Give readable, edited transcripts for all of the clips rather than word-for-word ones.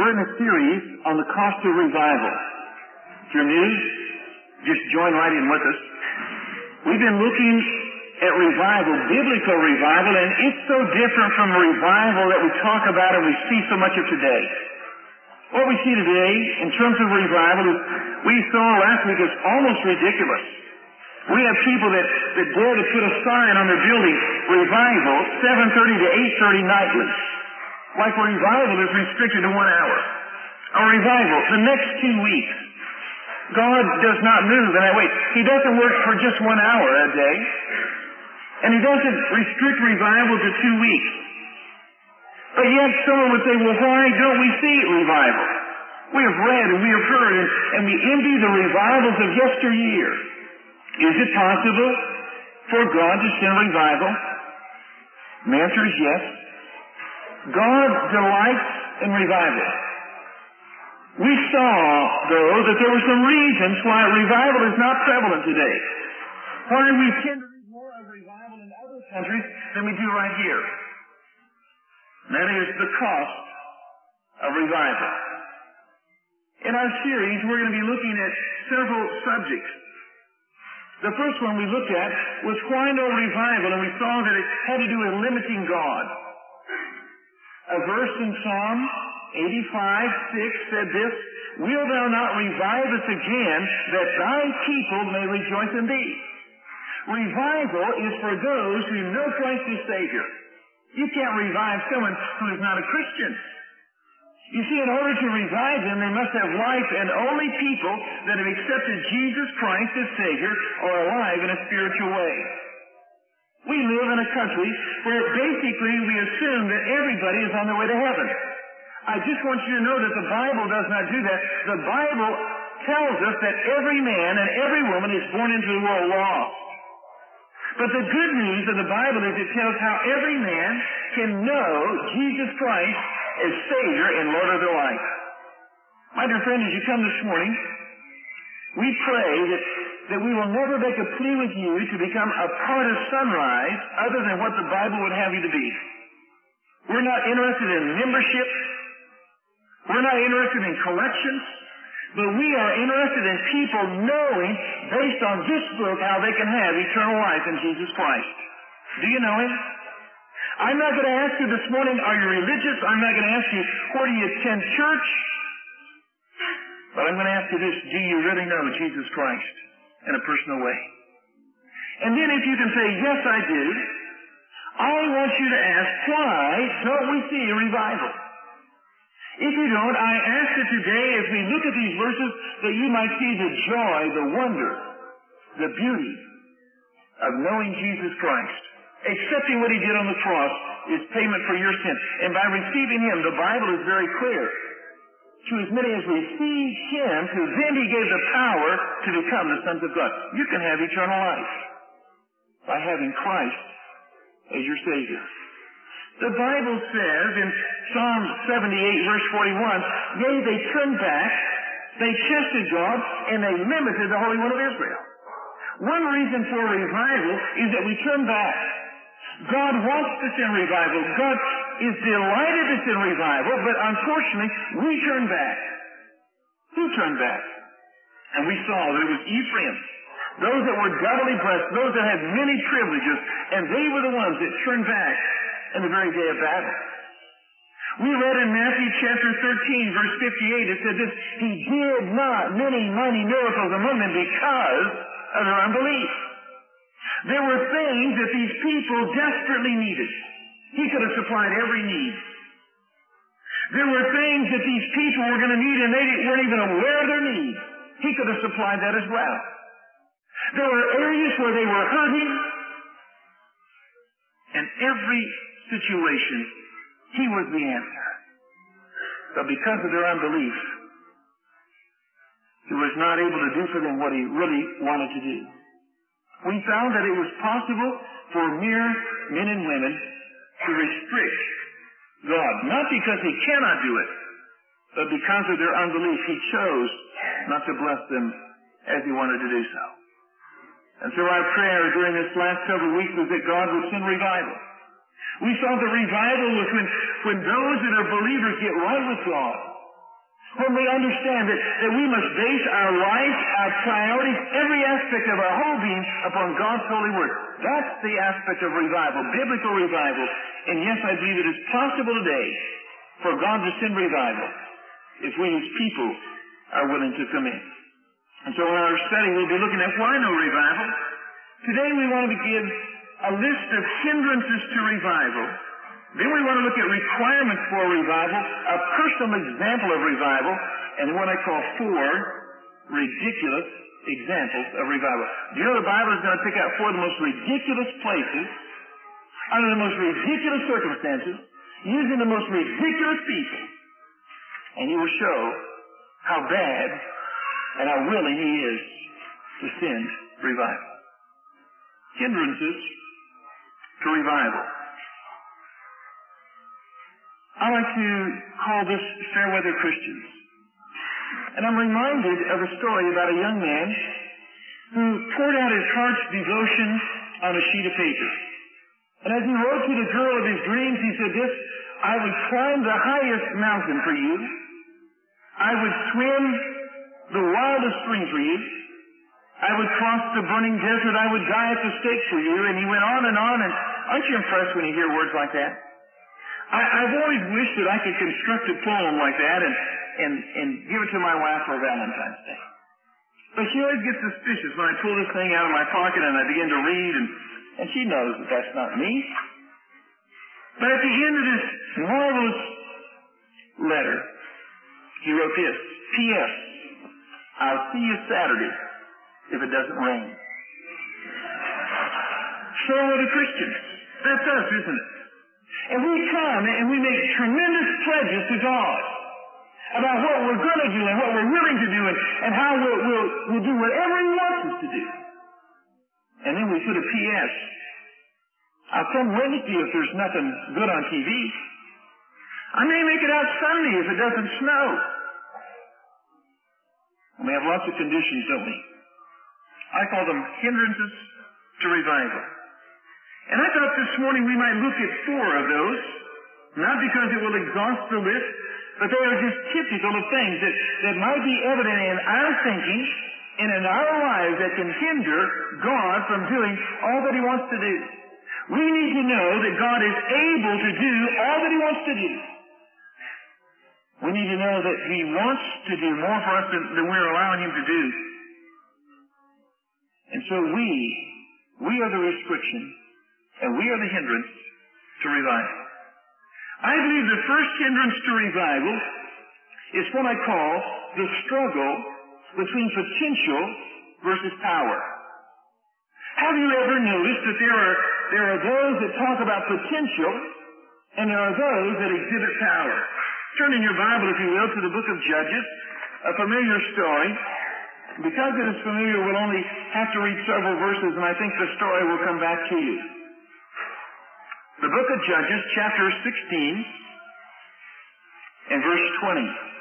We're in a series on the cost of revival. If you're new, just join right in with us. We've been looking at revival, biblical revival, and it's so different from the revival that we talk about and we see so much of today. What we see today in terms of revival is, we saw last week, is almost ridiculous. We have people that dare to put a sign on their building, revival, 7:30 to 8:30 nightly. Like revival is restricted to 1 hour. A revival, the next 2 weeks. God does not move in that way. He doesn't work for just 1 hour a day. And He doesn't restrict revival to 2 weeks. But yet someone would say, well, why don't we see revival? We have read and we have heard and we envy the revivals of yesteryear. Is it possible for God to send revival? The answer is yes. God delights in revival. We saw, though, that there were some reasons why revival is not prevalent today. Why we tend to read more of revival in other countries than we do right here. And that is the cost of revival. In our series, we're going to be looking at several subjects. The first one we looked at was why no revival, and we saw that it had to do with limiting God. A verse in Psalm 85:6 said this, "Will thou not revive us again, that thy people may rejoice in thee?" Revival is for those who know Christ as Savior. You can't revive someone who is not a Christian. You see, in order to revive them, they must have life, and only people that have accepted Jesus Christ as Savior are alive in a spiritual way. We live in a country where basically we assume that everybody is on their way to heaven. I just want you to know that the Bible does not do that. The Bible tells us that every man and every woman is born into the world lost. But the good news of the Bible is it tells how every man can know Jesus Christ as Savior and Lord of their life. My dear friend, as you come this morning, we pray that we will never make a plea with you to become a part of Sunrise other than what the Bible would have you to be. We're not interested in membership. We're not interested in collections. But we are interested in people knowing, based on this book, how they can have eternal life in Jesus Christ. Do you know Him? I'm not going to ask you this morning, are you religious? I'm not going to ask you, where do you attend church? But I'm going to ask you this, do you really know Jesus Christ in a personal way? And then if you can say, yes, I do, I want you to ask, why don't we see a revival? If you don't, I ask that today, as we look at these verses, that you might see the joy, the wonder, the beauty of knowing Jesus Christ. Accepting what He did on the cross is payment for your sin. And by receiving Him, the Bible is very clear. To as many as received Him, to them He gave the power to become the sons of God. You can have eternal life by having Christ as your Savior. The Bible says in Psalm 78, verse 41, yea, they turned back, they tested God, and they limited the Holy One of Israel. One reason for revival is that we turn back. God wants to send revival. God is delighted to send revival, but unfortunately, we turn back. Who turned back? And we saw that it was Ephraim. Those that were doubly blessed, those that had many privileges, and they were the ones that turned back in the very day of battle. We read in Matthew chapter 13, verse 58, it said this, He did not many mighty miracles among them because of their unbelief. There were things that these people desperately needed. He could have supplied every need. There were things that these people were going to need and they weren't even aware of their need. He could have supplied that as well. There were areas where they were hurting. In every situation, He was the answer. But because of their unbelief, He was not able to do for them what He really wanted to do. We found that it was possible for mere men and women to restrict God, not because He cannot do it, but because of their unbelief. He chose not to bless them as He wanted to do so. And so our prayer during this last several weeks was that God would send revival. We saw the revival was when those that are believers get right with God. When we understand that we must base our life, our priorities, every aspect of our whole being upon God's holy word. That's the aspect of revival, biblical revival. And yes, I believe it is possible today for God to send revival if we as people are willing to come in. And so in our study we'll be looking at why no revival. Today we want to give a list of hindrances to revival. Then we want to look at requirements for revival, a personal example of revival, and what I call 4 ridiculous examples of revival. Do you know the Bible is going to pick out 4 of the most ridiculous places, under the most ridiculous circumstances, using the most ridiculous people, and He will show how bad and how willing He is to send revival. Hindrances to revival. I like to call this fair weather Christians. And I'm reminded of a story about a young man who poured out his heart's devotion on a sheet of paper. And as he wrote to the girl of his dreams, he said this: I would climb the highest mountain for you. I would swim the wildest stream for you. I would cross the burning desert. I would die at the stake for you. And he went on. And aren't you impressed when you hear words like that? I've always wished that I could construct a poem like that and give it to my wife for Valentine's Day. But she always gets suspicious when I pull this thing out of my pocket and I begin to read, and she knows that that's not me. But at the end of this marvelous letter, he wrote this: P.S. I'll see you Saturday if it doesn't rain. So are the Christians. That's us, isn't it? And we come and we make tremendous pledges to God about what we're going to do and what we're willing to do and how we'll do whatever He wants us to do. And then we put a P.S. I'll come Wednesday if there's nothing good on TV. I may make it out Sunday if it doesn't snow. And we have lots of conditions, don't we? I call them hindrances to revival. And I thought this morning we might look at 4 of those, not because it will exhaust the list, but they are just typical of things that might be evident in our thinking and in our lives that can hinder God from doing all that He wants to do. We need to know that God is able to do all that He wants to do. We need to know that He wants to do more for us than we're allowing Him to do. And so we are the restriction, and we are the hindrance to revival. I believe the first hindrance to revival is what I call the struggle between potential versus power. Have you ever noticed that there are those that talk about potential and there are those that exhibit power? Turn in your Bible, if you will, to the book of Judges, a familiar story. Because it is familiar, we'll only have to read several verses, and I think the story will come back to you. The book of Judges, chapter 16, and verse 20.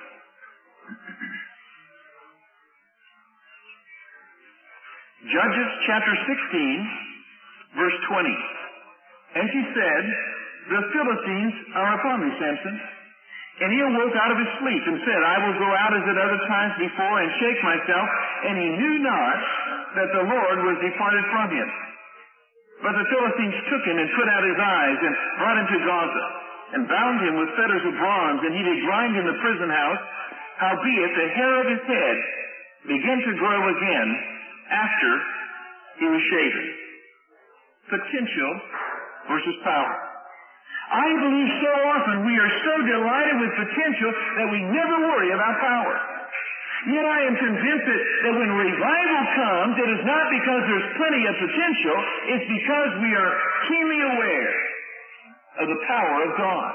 Judges, chapter 16, verse 20. And she said, the Philistines are upon me, Samson. And he awoke out of his sleep and said, I will go out as at other times before and shake myself. And he knew not that the Lord was departed from him. But the Philistines took him and put out his eyes and brought him to Gaza and bound him with fetters of bronze. And he did grind in the prison house. Howbeit the hair of his head began to grow again after he was shaven. Potential versus power. I believe so often we are so delighted with potential that we never worry about power. Yet I am convinced that when revival comes, it is not because there's plenty of potential, it's because we are keenly aware of the power of God.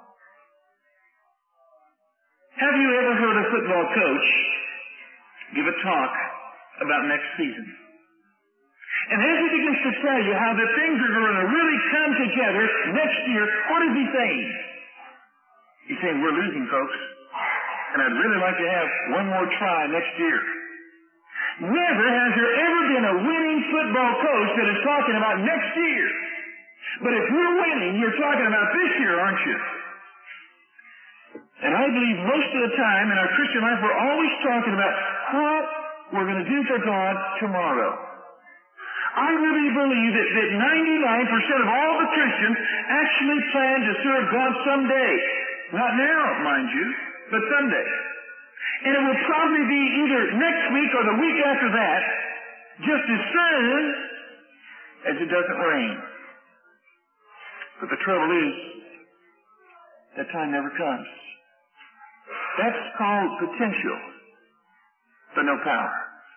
Have you ever heard a football coach give a talk about next season? And as he begins to tell you how the things are going to really come together next year, what is he saying? He's saying, we're losing, folks. And I'd really like to have one more try next year. Never has there ever been a winning football coach that is talking about next year. But if you're winning, you're talking about this year, aren't you? And And I believe most of the time in our Christian life we're always talking about what we're going to do for God tomorrow. I really believe that 99% of all the Christians actually plan to serve God someday. Not now, mind you, but someday. And it will probably be either next week or the week after that, just as soon as it doesn't rain. But the trouble is, that time never comes. That's called potential, but no power.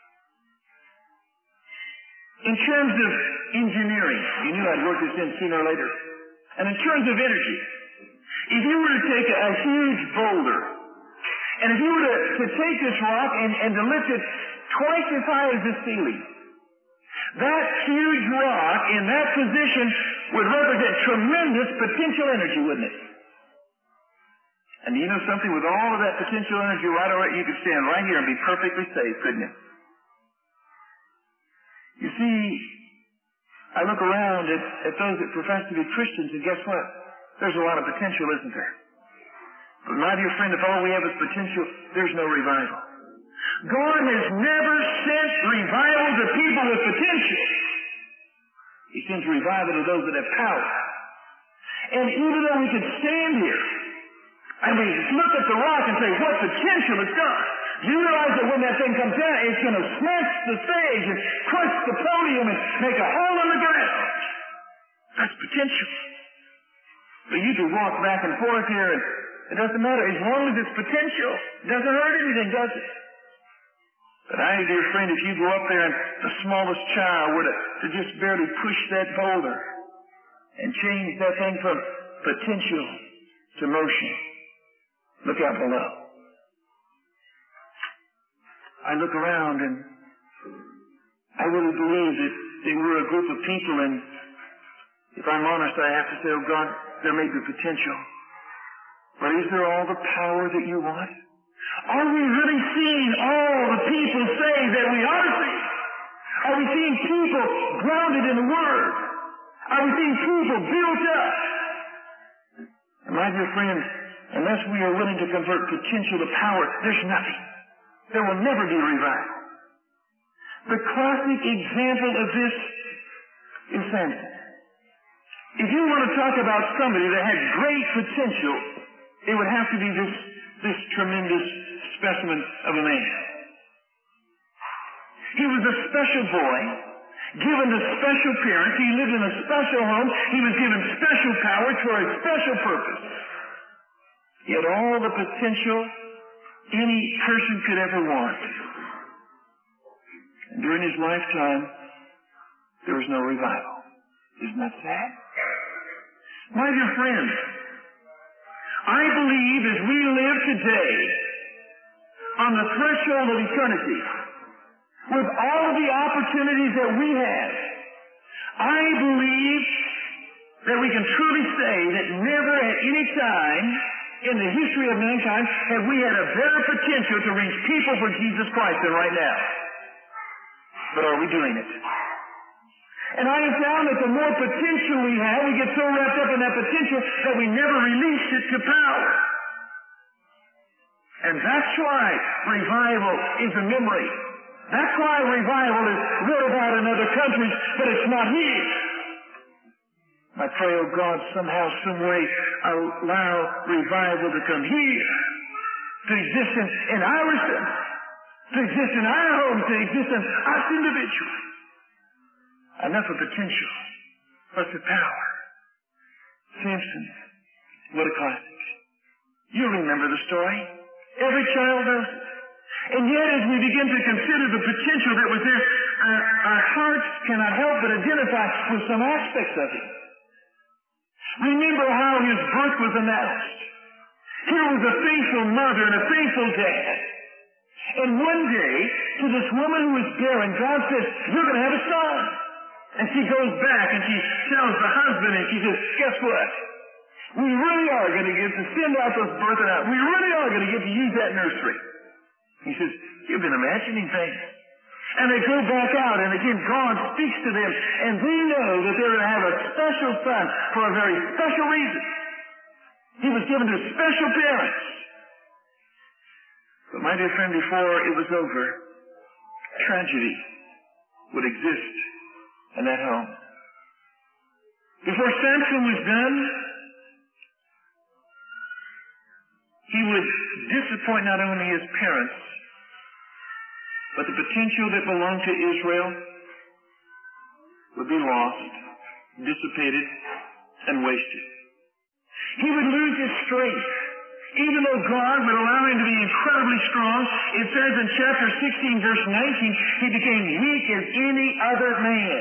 In terms of engineering, you knew I'd work this in sooner or later. And in terms of energy, if you were to take a huge boulder, and if you were to take this rock and to lift it twice as high as the ceiling, that huge rock in that position would represent tremendous potential energy, wouldn't it? And you know something? With all of that potential energy right over it, you could stand right here and be perfectly safe, couldn't you? You see, I look around at those that profess to be Christians, and guess what? There's a lot of potential, isn't there? But my dear friend, if all we have is potential, there's no revival. God has never sent revival to people with potential. He sends revival to those that have power. And even though we could stand here, and we look at the rock and say, what potential it's got. Do you realize that when that thing comes down, it's going to smash the stage and crush the podium and make a hole in the ground? That's potential. But you can walk back and forth here, and it doesn't matter. As long as it's potential, it doesn't hurt anything, does it? But I, dear friend, if you go up there and the smallest child were to just barely push that boulder and change that thing from potential to motion, look out below. I look around and I really believe that we're a group of people, and if I'm honest, I have to say, oh God, there may be potential. But is there all the power that you want? Are we really seeing all the people say that we are seeing? Are we seeing people grounded in the Word? Are we seeing people built up? And my dear friends, unless we are willing to convert potential to power, there's nothing. There will never be revival. The classic example of this is Samson. If you want to talk about somebody that had great potential, it would have to be this tremendous specimen of a man. He was a special boy, given to special parents. He lived in a special home. He was given special power for a special purpose. He had all the potential any person could ever want. And during his lifetime, there was no revival. Isn't that sad? My dear friends, I believe as we live today on the threshold of eternity, with all the opportunities that we have, I believe that we can truly say that never at any time in the history of mankind have we had a better potential to reach people for Jesus Christ than right now. But are we doing it? And I have found that the more potential we have, we get so wrapped up in that potential that we never release it to power. And that's why revival is a memory. That's why revival is read about in other countries, but it's not here. I pray, oh God, somehow, some way, allow revival to come here, to exist in our center, to exist in our home, to exist in us individually. Enough of potential. What's the power? Samson, what a classic. You remember the story. Every child knows it. And yet, as we begin to consider the potential that was there, our hearts cannot help but identify with some aspects of it. Remember how his birth was announced. Here was a faithful mother and a faithful dad. And one day, to this woman who was barren, God says, you're going to have a son. And she goes back and she tells the husband, and she says, guess what? We really are going to get to send out those birthing out. We really are going to get to use that nursery. He says, you've been imagining things. And they go back out, and again, God speaks to them, and they know that they're going to have a special son for a very special reason. He was given to special parents. My dear friend, before it was over, tragedy would exist in that home. Before Samson was done, he would disappoint not only his parents, but the potential that belonged to Israel would be lost, dissipated, and wasted. He would lose his strength. Even though God would allow him to be incredibly strong, it says in chapter 16, verse 19, he became weak as any other man.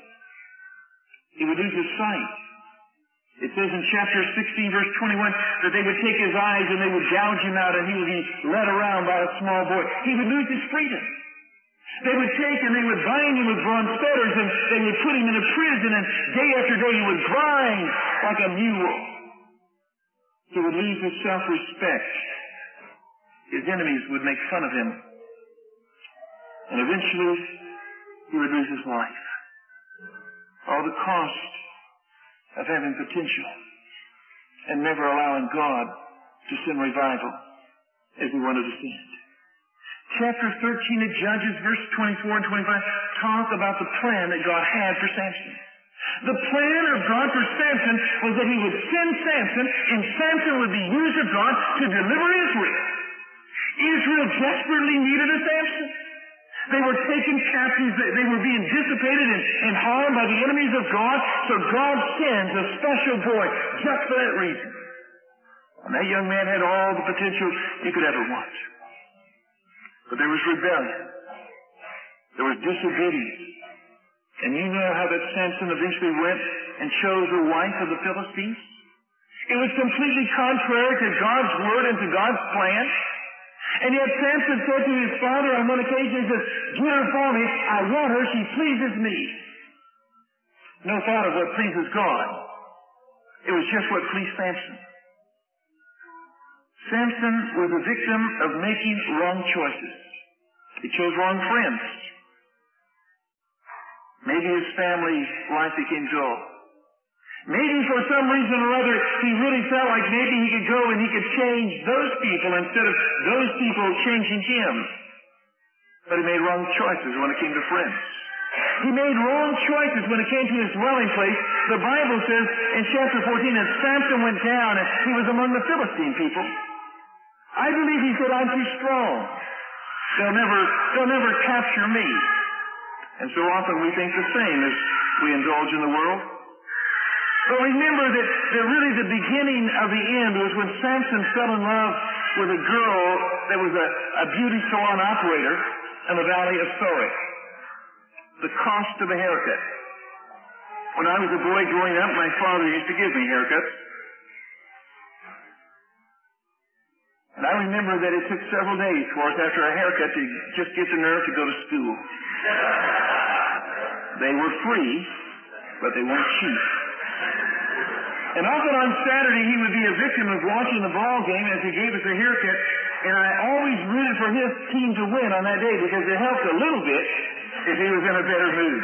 He would lose his sight. It says in chapter 16, verse 21, that they would take his eyes and they would gouge him out and he would be led around by a small boy. He would lose his freedom. They would take and they would bind him with bronze fetters and they would put him in a prison, and day after day he would grind like a mule. He would lose his self-respect. His enemies would make fun of him. And eventually, he would lose his life. All the cost of having potential and never allowing God to send revival as he wanted to send. Chapter 13 of Judges, verse 24 and 25, talk about the plan that God had for Samson. The plan of God for Samson was that he would send Samson, and Samson would be used of God to deliver Israel. Israel desperately needed a Samson. They were taken captives. They were being dissipated and harmed by the enemies of God. So God sends a special boy just for that reason. And that young man had all the potential he could ever want. But there was rebellion. There was disobedience. And you know how that Samson eventually went and chose the wife of the Philistines? It was completely contrary to God's word and to God's plan. And yet Samson said to his father on one occasion, he says, "Get her for me. I want her. She pleases me." No thought of what pleases God. It was just what pleased Samson. Samson was a victim of making wrong choices. He chose wrong friends. Maybe his family life became dull. Maybe for some reason or other, he really felt like maybe he could go and he could change those people instead of those people changing him. But he made wrong choices when it came to friends. He made wrong choices when it came to his dwelling place. The Bible says in chapter 14 that Samson went down and he was among the Philistine people. I believe he said, "I'm too strong. They'll never capture me." And so often we think the same as we indulge in the world. But remember that really the beginning of the end was when Samson fell in love with a girl that was a beauty salon operator in the valley of Sorek. The cost of a haircut. When I was a boy growing up, my father used to give me haircuts. And I remember that it took several days for us after a haircut to just get the nerve to go to school. They were free, but they weren't cheap. And often on Saturday, he would be a victim of watching the ball game as he gave us a haircut, and I always rooted for his team to win on that day because it helped a little bit if he was in a better mood.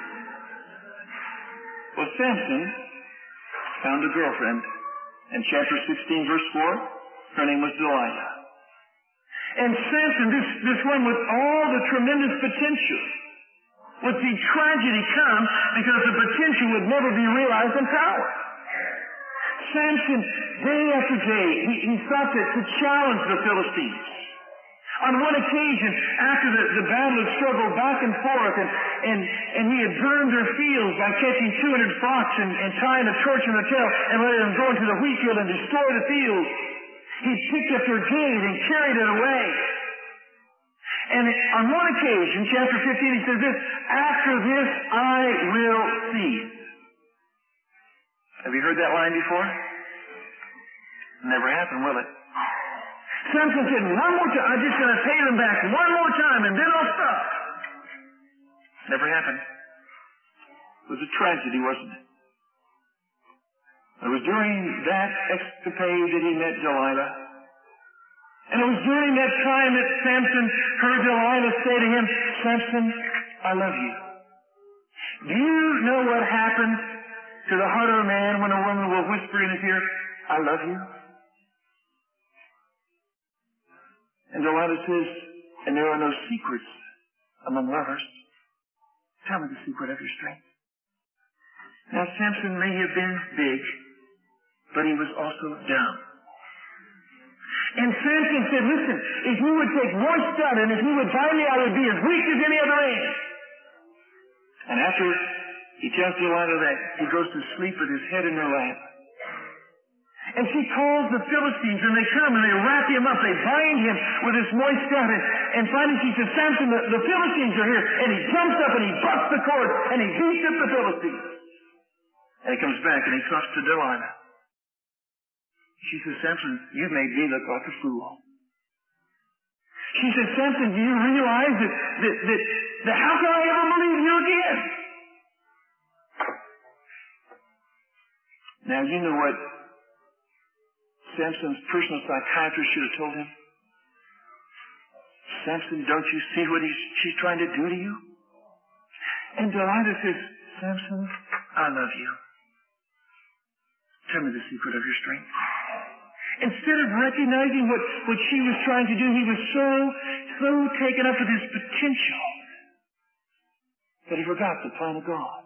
Well, Samson found a girlfriend in chapter 16, verse 4. Her name was Delilah. And Samson, this one with all the tremendous potential, would see tragedy come because the potential would never be realized in power. Samson, day after day, he sought to challenge the Philistines. On one occasion, after the battle had struggled back and forth, and he had burned their fields by catching 200 fox and tying a torch in the tail and letting them go into the wheat field and destroy the fields, he picked up their gate and carried it away. And on one occasion, chapter 15, he says this, "After this I will cease." Have you heard that line before? Never happened, will it? Samson said, "One more time, I'm just going to pay them back one more time and then I'll stop." Never happened. It was a tragedy, wasn't it? It was during that escapade that he met Delilah. And it was during that time that Samson heard Delilah say to him, "Samson, I love you." Do you know what happens to the heart of a man when a woman will whisper in his ear, "I love you"? And Delilah says, and there are no secrets among lovers. Tell me the secret of your strength. Now, Samson may have been big, but he was also dumb. And Samson said, listen, if you would take more stud and if you would bind me, I would be as weak as any other man. And after he tells Delilah that, he goes to sleep with his head in her lap. And she calls the Philistines, and they come and they wrap him up. They bind him with this moist stud. And finally she says, Samson, the Philistines are here. And he jumps up and he busts the cord and he beats up the Philistines. And he comes back and he talks to Delilah. She says, Samson, you've made me look like a fool. She says, Samson, do you realize that how can I ever believe you again? Now, you know what Samson's personal psychiatrist should have told him? Samson, don't you see what she's trying to do to you? And Delilah says, Samson, I love you. Tell me the secret of your strength. Instead of recognizing what she was trying to do, he was so taken up with his potential that he forgot the plan of God.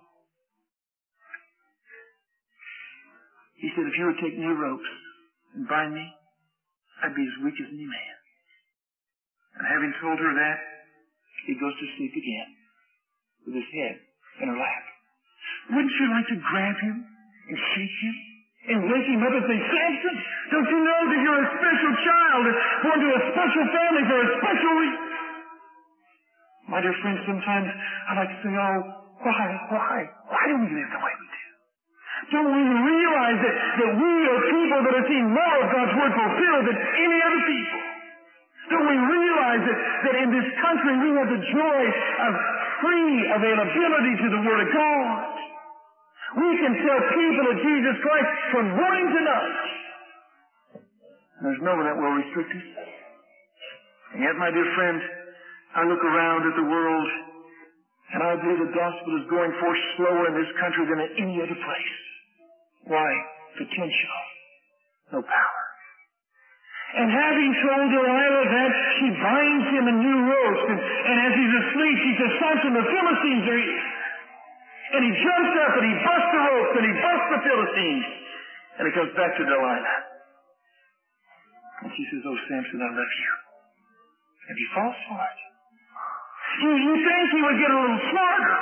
He said, if you would take new ropes and bind me, I'd be as weak as any man. And having told her that, he goes to sleep again with his head in her lap. Wouldn't you like to grab him and shake him and wake him up and say, Samson, don't you know that you're a special child born to a special family for a special reason? My dear friends, sometimes I like to say, oh, why do we live the way we do? Don't we realize that we are people that have seen more of God's Word fulfilled than any other people? Don't we realize that in this country we have the joy of free availability to the Word of God? We can tell people of Jesus Christ from morning to night. There's no one that will restrict us. And yet, my dear friend, I look around at the world and I believe the gospel is going forth slower in this country than in any other place. Why? Potential. No power. And having told Delilah that, she binds him in new ropes. And as he's asleep, she says, Samson, the Philistines are here. And he jumps up and he busts the ropes and he busts the Philistines. And he comes back to Delilah. And she says, oh, Samson, I love you. And he falls for it. You think he would get a little smarter.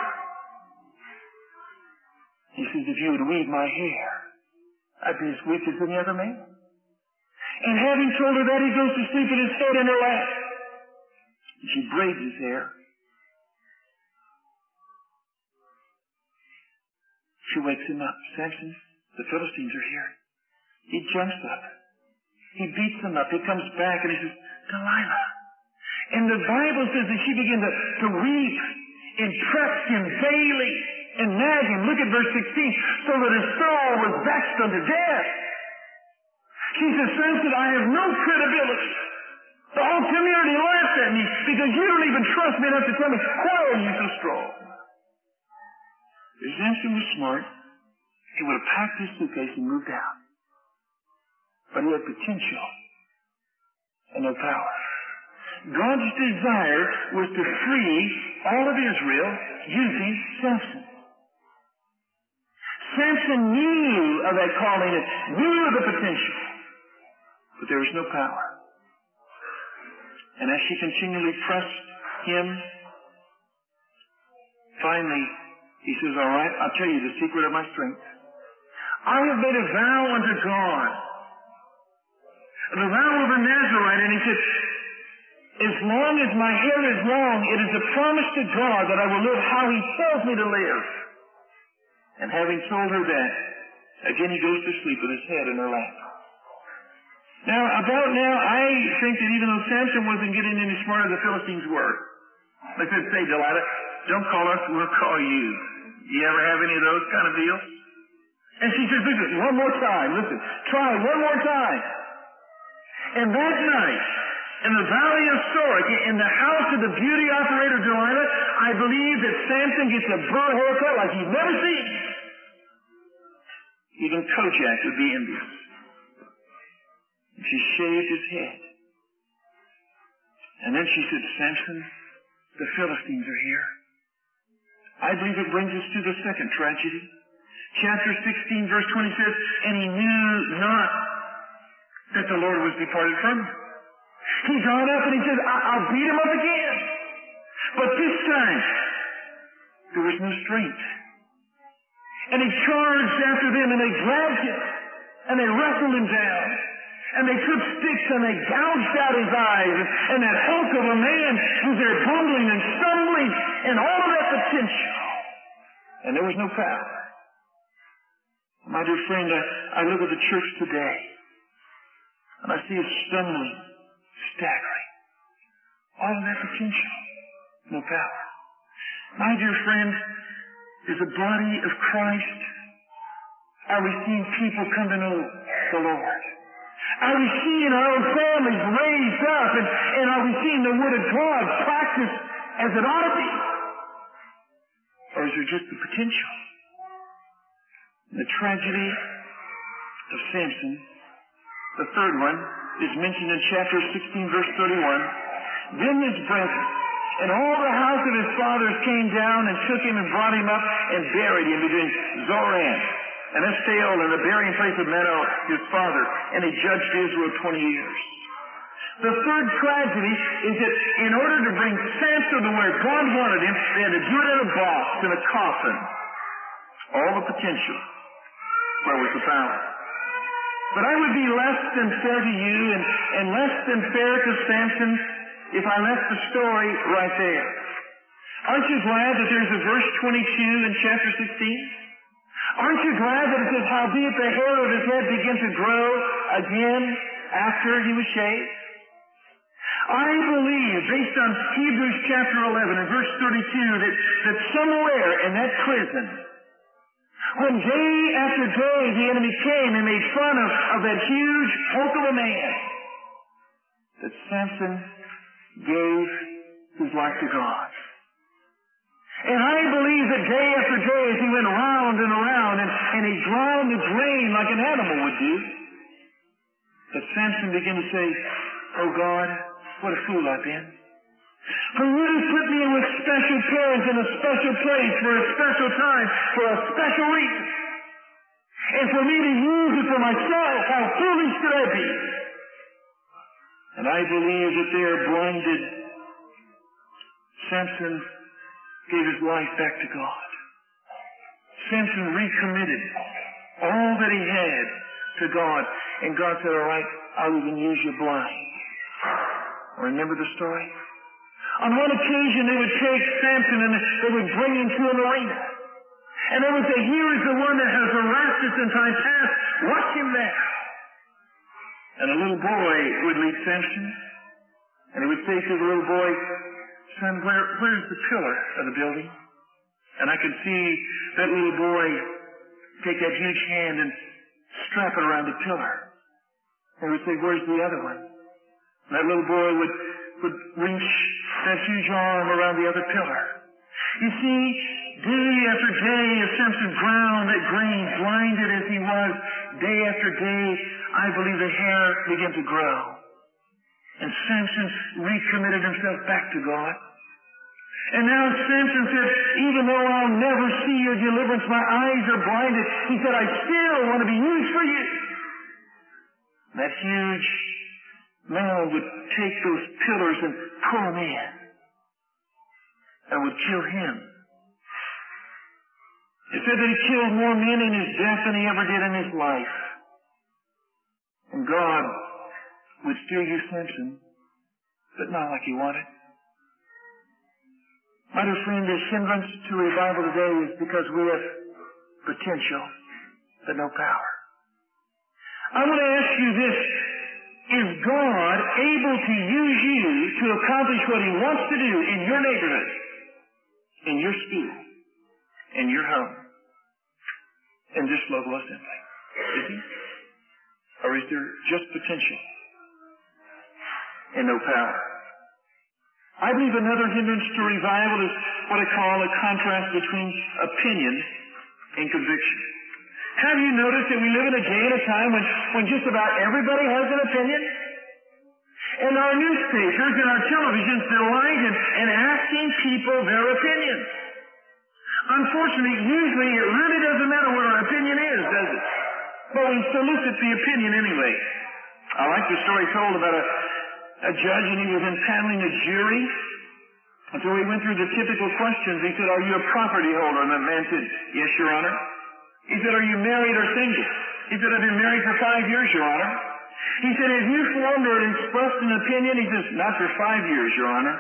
He says, if you would weave my hair, I'd be as weak as any other man. And having told her that, he goes to sleep with his head in her lap. And she braids his hair. She wakes him up. Samson, the Philistines are here. He jumps up. He beats them up. He comes back and he says, Delilah. And the Bible says that she began to weep and press him daily and nag him. Look at verse 16. So that his soul was vexed unto death. She says, Samson, I have no credibility. The whole community laughs at me because you don't even trust me enough to tell me, why are you so strong? If Samson was smart, he would have packed his suitcase and moved out. But he had potential and no power. God's desire was to free all of Israel using Samson. Samson knew of that calling and knew of the potential, but there was no power. And as she continually pressed him, finally, he says, all right, I'll tell you the secret of my strength. I have made a vow unto God, the vow of a Nazarite, and he said, as long as my hair is long, it is a promise to God that I will live how he tells me to live. And having told her that, again he goes to sleep with his head in her lap. Now, about now, I think that even though Samson wasn't getting any smarter, the Philistines were. They said, say, Delilah, don't call us, we'll call you. You ever have any of those kind of deals? And she says, listen, one more time, listen, try one more time. And that night, in the valley of Sorek, in the house of the beauty operator Delilah, I believe that Samson gets a burr haircut like he'd never seen. Even Kojak would be envious. She shaved his head. And then she said, Samson, the Philistines are here. I believe it brings us to the second tragedy. Chapter 16, verse 20 says, and he knew not that the Lord was departed from him. He got up and he says, I'll beat him up again. But this time, there was no strength. And he charged after them, and they dragged him, and they wrestled him down. And they took sticks, and they gouged out his eyes. And that hulk of a man was there bumbling and stumbling, and all of that potential. And there was no power. My dear friend, I look at the church today, and I see it stumbling, staggering. All of that potential, no power. My dear friend, is the body of Christ, are we seeing people come to know the Lord? Are we seeing our own families raised up, and are we seeing the Word of God practiced as it ought to be? Or is there just the potential? The tragedy of Samson, the third one, is mentioned in chapter 16, verse 31. Then his brethren and all the house of his fathers came down and took him and brought him up and buried him between Zoran and Eshtaol and the burying place of Manoah, his father, and he judged Israel 20 years. The third tragedy is that in order to bring Samson to where God wanted him, they had to do it in a box, in a coffin. All the potential. Where was the power? But I would be less than fair to you and less than fair to Samson if I left the story right there. Aren't you glad that there's a verse 22 in chapter 16? Aren't you glad that it says, howbeit the hair of his head began to grow again after he was shaved? I believe, based on Hebrews chapter 11 and verse 32, that somewhere in that prison, when day after day the enemy came and made fun of that huge hulk of a man, that Samson gave his life to God. And I believe that day after day as he went around and around and he ground the grain like an animal would do, that Samson began to say, oh God, what a fool I've been. For you to put me in with special parents in a special place for a special time, for a special reason. And for me to use it for myself, how foolish could I be? And I believe that they are blinded. Samson gave his life back to God. Samson recommitted all that he had to God. And God said, all right, I'll even use you blind. Remember the story? On one occasion, they would take Samson and they would bring him to an arena. And they would say, here is the one that has harassed us in time past. Watch him now. And a little boy would lead Samson. And he would say to the little boy, son, where's the pillar of the building? And I could see that little boy take that huge hand and strap it around the pillar. And he would say, where's the other one? And that little boy would reach that huge arm around the other pillar. You see, day after day as Samson ground that grain, blinded as he was, day after day, I believe the hair began to grow. And Samson recommitted himself back to God. And now Samson said, even though I'll never see your deliverance, my eyes are blinded, he said, I still want to be used for you. That huge man would take those pillars and pull them in and would kill him. It said that he killed more men in his death than he ever did in his life. And God would still use Samson, but not like he wanted. My dear friend, the hindrance to revival today is because we have potential, but no power. I want to ask you this. Is God able to use you to accomplish what He wants to do in your neighborhood, in your school, in your home, in this local assembly? Is He? Or is there just potential and no power? I believe another hindrance to revival is what I call a contrast between opinion and conviction. Have you noticed that we live in a day and a time when just about everybody has an opinion? And our newspapers and our televisions delight in asking people their opinions. Unfortunately, usually it really doesn't matter what our opinion is, does it? But we solicit the opinion anyway. I like the story told about a judge, and he was impaneling a jury. And so he went through the typical questions. He said, "Are you a property holder?" And the man said, "Yes, Your Honor." He said, "Are you married or single?" He said, "I've been married for 5 years, Your Honor." He said, "Have you formed or expressed an opinion?" He says, "Not for 5 years, Your Honor."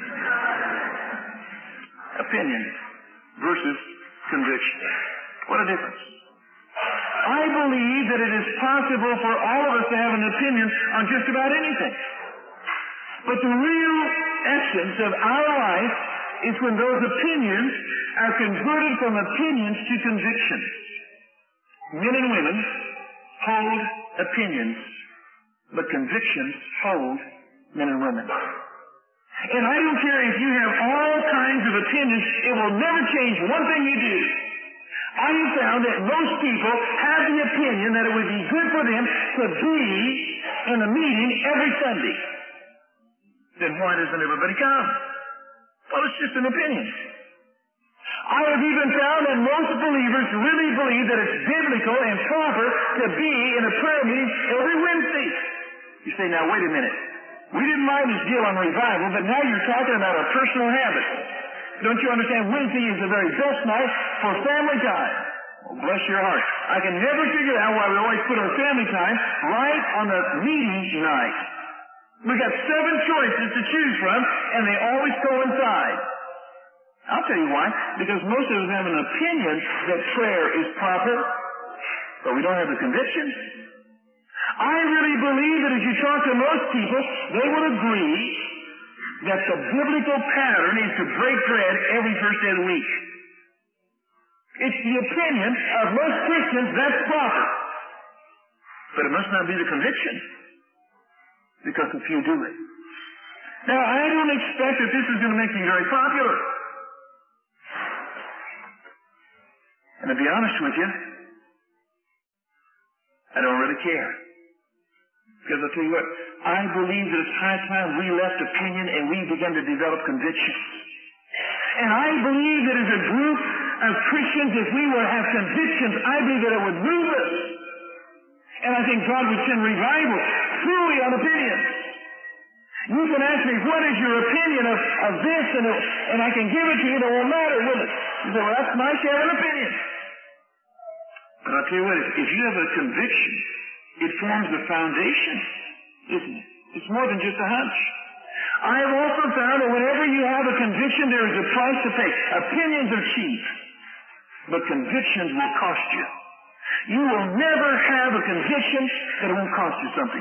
Opinion versus conviction. What a difference. I believe that it is possible for all of us to have an opinion on just about anything. But the real essence of our life is when those opinions are converted from opinions to convictions. Men and women hold opinions, but convictions hold men and women. And I don't care if you have all kinds of opinions, it will never change one thing you do. I have found that most people have the opinion that it would be good for them to be in a meeting every Sunday. Then why doesn't everybody come? Well, it's just an opinion. I have even found that most believers really believe that it's biblical and proper to be in a prayer meeting every Wednesday. You say, "Now wait a minute. We didn't mind this deal on revival, but now you're talking about a personal habit. Don't you understand? Wednesday is the very best night for family time." Well, bless your heart. I can never figure out why we always put our family time right on the meeting night. We got 7 choices to choose from, and they always coincide. I'll tell you why. Because most of us have an opinion that prayer is proper, but we don't have the conviction. I really believe that as you talk to most people, they will agree that the biblical pattern is to break bread every first day of the week. It's the opinion of most Christians that's proper. But it must not be the conviction, because a few do it. Now, I don't expect that this is going to make me very popular. And to be honest with you, I don't really care. Because I'll tell you what, I believe that it's high time we left opinion and we began to develop conviction. And I believe that as a group of Christians, if we were to have convictions, I believe that it would move us. And I think God would send revival truly on opinions. You can ask me, what is your opinion of this? And I can give it to you, and it won't matter, will it? You say, well, that's nice to have an opinion. But I'll tell you what, if you have a conviction, it forms the foundation, isn't it? It's more than just a hunch. I have also found that whenever you have a conviction, there is a price to pay. Opinions are cheap, but convictions will cost you. You will never have a conviction that won't cost you something.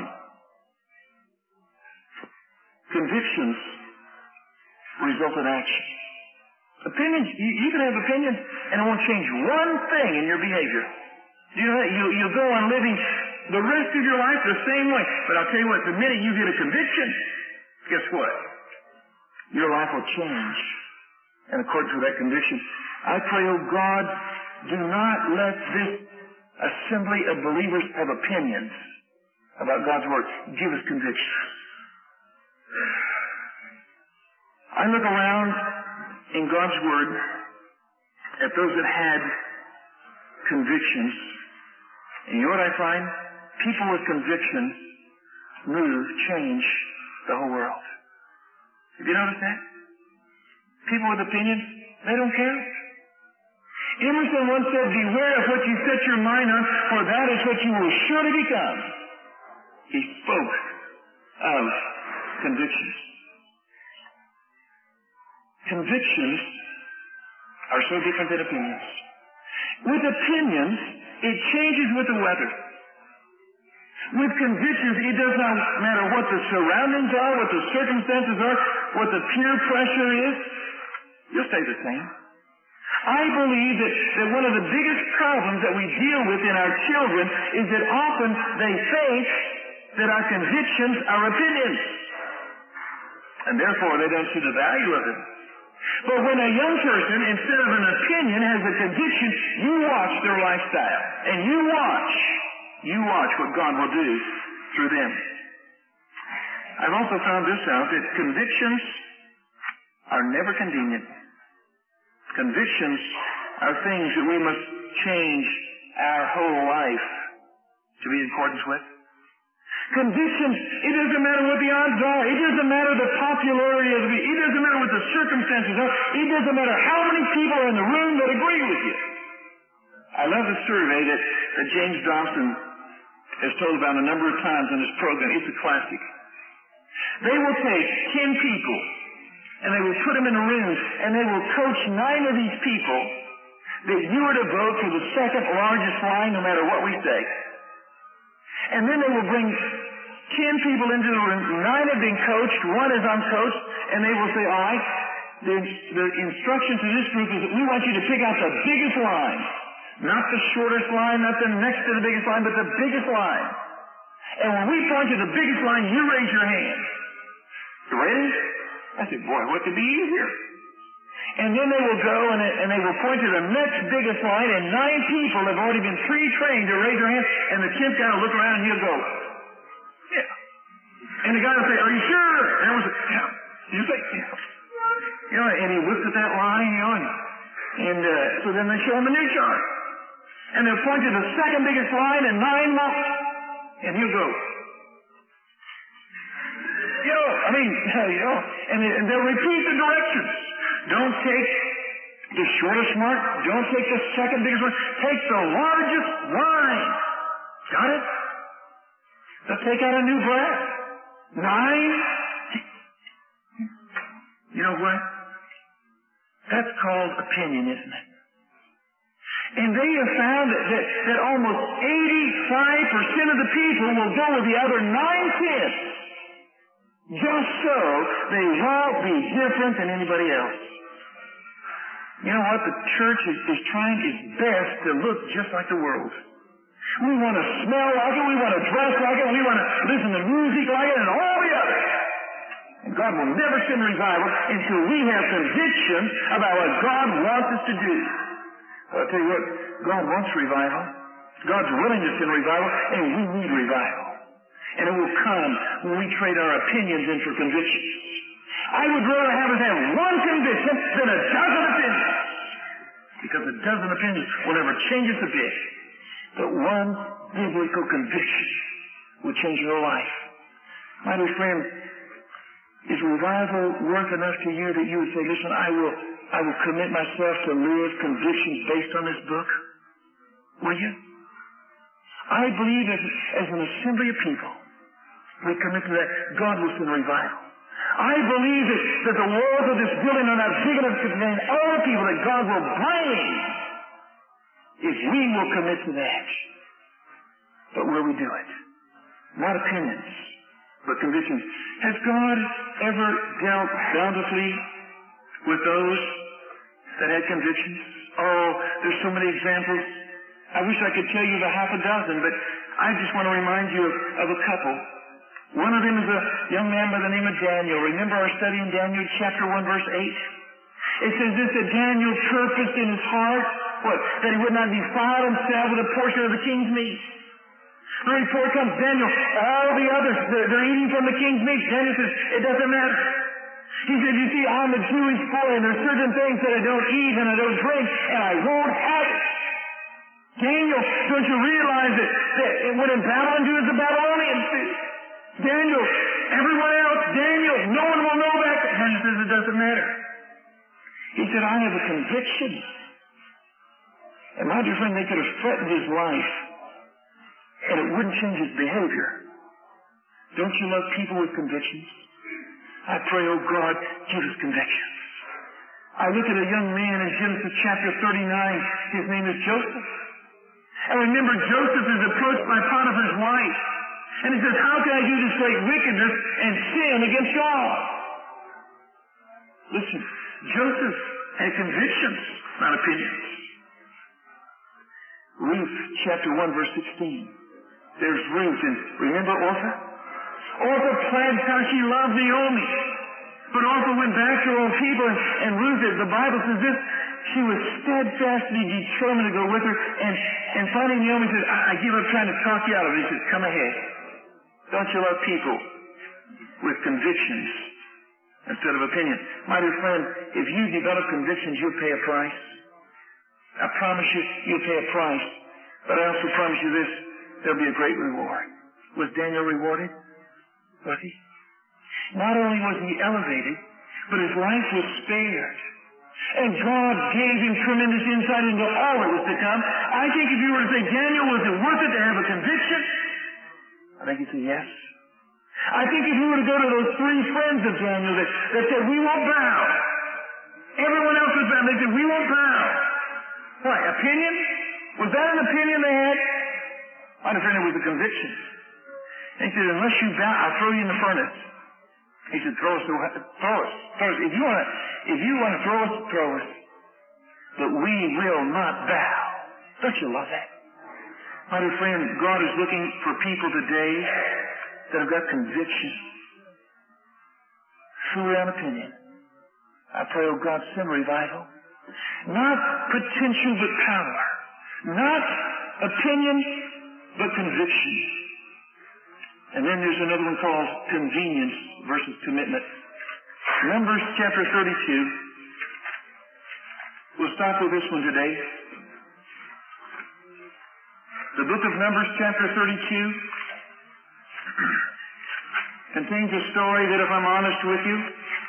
Convictions result in action. Opinions, you can have opinions, and it won't change one thing in your behavior. You'll go on living the rest of your life the same way. But I'll tell you what, the minute you get a conviction, guess what? Your life will change in accordance with that conviction. I pray, oh God, do not let this assembly of believers have opinions about God's Word. Give us conviction. I look around in God's Word at those that had convictions, and you know what I find? People with convictions move, change the whole world. Have you noticed that? People with opinions, they don't care. Emerson once said, beware of what you set your mind on, for that is what you will surely become. He spoke of convictions. Convictions are so different than opinions. With opinions, it changes with the weather. With convictions, it does not matter what the surroundings are, what the circumstances are, what the peer pressure is. You'll stay the same. I believe that one of the biggest problems that we deal with in our children is that often they think that our convictions are opinions. And therefore, they don't see the value of it. But when a young person, instead of an opinion, has a conviction, you watch their lifestyle. And you watch what God will do through them. I've also found this out, that convictions are never convenient. Convictions are things that we must change our whole life to be in accordance with. Convictions, it doesn't matter what the odds are. It doesn't matter the popularity of it. It doesn't matter what the circumstances are. It doesn't matter how many people are in the room that agree with you. I love the survey that James Dobson has told about a number of times in his program. It's a classic. They will take 10 people and they will put them in a room and they will coach 9 of these people that you are to vote for the second largest line no matter what we say. And then they will bring 10 people into the room. 9 have been coached, 1 is uncoached, and they will say, all right, the instruction to this group is that we want you to pick out the biggest line. Not the shortest line, not the next to the biggest line, but the biggest line. And when we point to the biggest line, you raise your hand. You ready? I said, boy, what could be easier? And then they will go and they will point to the next biggest line, and 9 people have already been pre-trained to raise their hand, and the 10th guy will look around and he'll go, yeah. And the guy will say, are you sure? And everyone will say, yeah. You say, yeah. You know, and he looks at that line, you know, and so then they show him a new chart. And they'll point to the second biggest line, and 9 more, and he'll go, and they'll repeat the directions. Don't take the shortest mark. Don't take the second biggest one. Take the largest line. Got it? They'll take out a new brass. 9. You know what? That's called opinion, isn't it? And they have found that almost 85% of the people will go with the other 9/10. Just so they won't be different than anybody else. You know what? The church is trying its best to look just like the world. We want to smell like it. We want to dress like it. We want to listen to music like it and all the others. And God will never send revival until we have conviction about what God wants us to do. I'll tell you what, God wants revival. God's willing to send revival, and we need revival. And it will come when we trade our opinions in for convictions. I would rather have us have one conviction than a dozen opinions. Because a dozen opinions will never change us a bit. But one biblical conviction will change your life. My dear friend, is revival worth enough to you that you would say, listen, I will commit myself to live convictions based on this book? Will you? I believe as an assembly of people, we commit to that, God will send revival. I believe that the walls of this building are not big enough to contain all the people that God will bring if we will commit to that. But will we do it? Not opinions, but convictions. Has God ever dealt bountifully with those that had convictions? Oh, there's so many examples. I wish I could tell you the half a dozen, but I just want to remind you of a couple. One of them is a young man by the name of Daniel. Remember our study in Daniel chapter 1 verse 8? It says this, that Daniel purposed in his heart, what? That he would not defile himself with a portion of the king's meat. The report comes, Daniel, all the others, they're eating from the king's meat. Daniel says, it doesn't matter. He said, you see, I'm a Jewish boy, and there's certain things that I don't eat and I don't drink, and I won't have it. Daniel, don't you realize that what in Babylon do is the Babylonians do? Daniel, everyone else, Daniel, no one will know that. Daniel says it doesn't matter. He said, I have a conviction. And my dear friend, they could have threatened his life, and it wouldn't change his behavior. Don't you love people with convictions? I pray, oh God, give us convictions. I look at a young man in Genesis chapter 39. His name is Joseph. And remember, Joseph is approached by Potiphar's wife. And he says, how can I do this great wickedness and sin against God? Listen, Joseph had convictions, not opinions. Ruth chapter 1 verse 16. There's Ruth, and remember Orpah? Orpah pledged how she loved Naomi. But Orpah went back to her own people, and Ruth, the Bible says this, she was steadfastly determined to go with her, and finally Naomi said, I give up trying to talk you out of it. He said, come ahead. Don't you love people with convictions instead of opinion. My dear friend, if you develop convictions, you'll pay a price. I promise you, you'll pay a price. But I also promise you this, there'll be a great reward. Was Daniel rewarded? Was he? Not only was he elevated, but his life was spared. And God gave him tremendous insight into all that was to come. I think if you were to say, Daniel, was it worth it to have a conviction? I think you'd say yes. I think if you were to go to those three friends of Daniel that said, we won't bow. Everyone else was bowing. They said, we won't bow. What, opinion? Was that an opinion they had? My friend, it was a conviction. He said, unless you bow, I'll throw you in the furnace. He said, throw us. If you want to throw us, throw us. But we will not bow. Don't you love that? My dear friend, God is looking for people today that have got conviction. Truly an opinion. I pray, oh God, send revival. Not potential, but power. Not opinion, but conviction. And then there's another one called convenience versus commitment. Numbers chapter 32. We'll stop with this one today. The book of Numbers chapter 32 contains a story that, if I'm honest with you,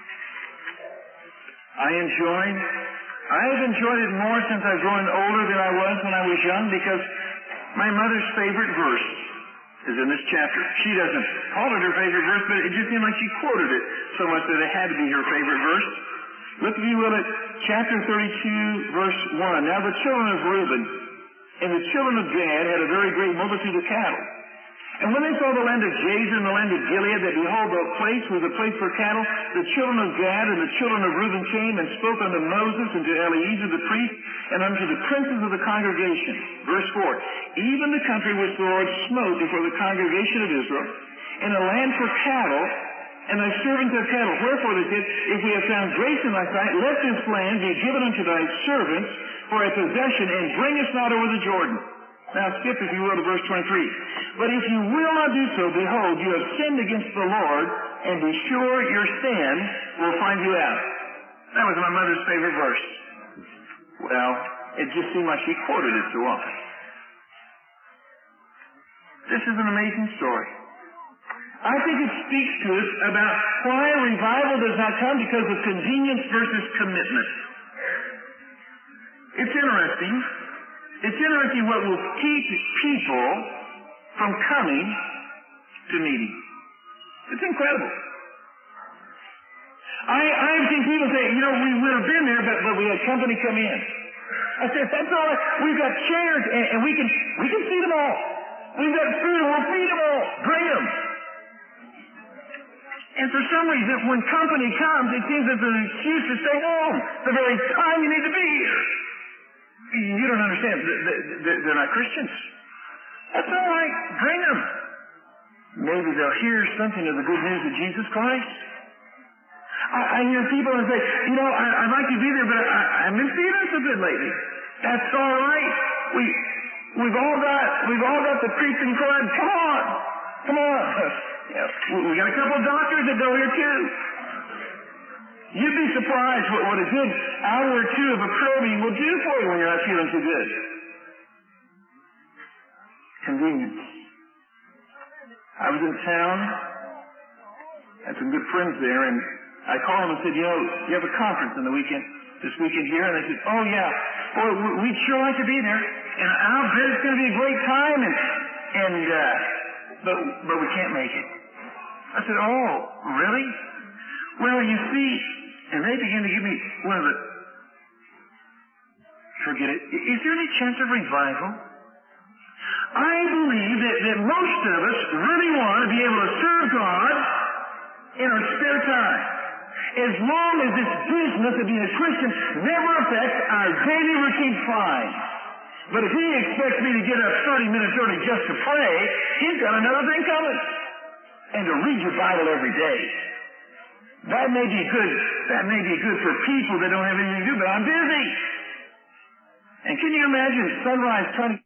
I have enjoyed it more since I've grown older than I was when I was young, because my mother's favorite verse is in this chapter. She doesn't call it her favorite verse, but it just seemed like she quoted it so much that it had to be her favorite verse. Look, if you will, at chapter 32, verse 1. Now the children of Reuben and the children of Gad had a very great multitude of cattle. And when they saw the land of Jazer and the land of Gilead, that behold, the place was a place for cattle, the children of Gad and the children of Reuben came and spoke unto Moses and to Eleazar the priest and unto the princes of the congregation. Verse 4. Even the country which the Lord smote before the congregation of Israel, in a land for cattle, and thy servants have cattle. Wherefore they said, if we have found grace in thy sight, let this land be given unto thy servants for a possession, and bring us not over the Jordan. Now skip, if you will, to verse 23. But if you will not do so, behold, you have sinned against the Lord, and be sure your sin will find you out. That was my mother's favorite verse. Well, it just seemed like she quoted it so often. This is an amazing story. I think it speaks to us about why revival does not come because of convenience versus commitment. It's interesting. It's interesting what will keep people from coming to meeting. It's incredible. I've seen people say, we would have been there, but we had company come in. I said, that's all right. We've got chairs, and we can feed them all. We've got food, we'll feed them all. Bring them. And for some reason, when company comes, it seems it's an excuse to stay home the very time you need to be here. You don't understand. They're not Christians. That's all right. Bring them. Maybe they'll hear something of the good news of Jesus Christ. I hear people and say, I'd like to be there, but I've been feeling so good lately. That's all right. We've all got the preaching crowd. Come on. Yeah, we got a couple of doctors that go here too. You'd be surprised what a good hour or two of a probing will do for you when you're not feeling too good. Convenience. I was in town, had some good friends there, and I called them and said, you have a conference this weekend here? And they said, oh yeah, boy, we'd sure like to be there, and I'll bet it's going to be a great time, but we can't make it. I said, oh, really? Well, you see, and they began to give me forget it. Is there any chance of revival? I believe that most of us really want to be able to serve God in our spare time. As long as this business of being a Christian never affects our daily routine, fine. But if he expects me to get up 30 minutes early just to pray, he's got another thing coming. And to read your Bible every day. That may be good for people that don't have anything to do, but I'm busy. And can you imagine sunrise trying to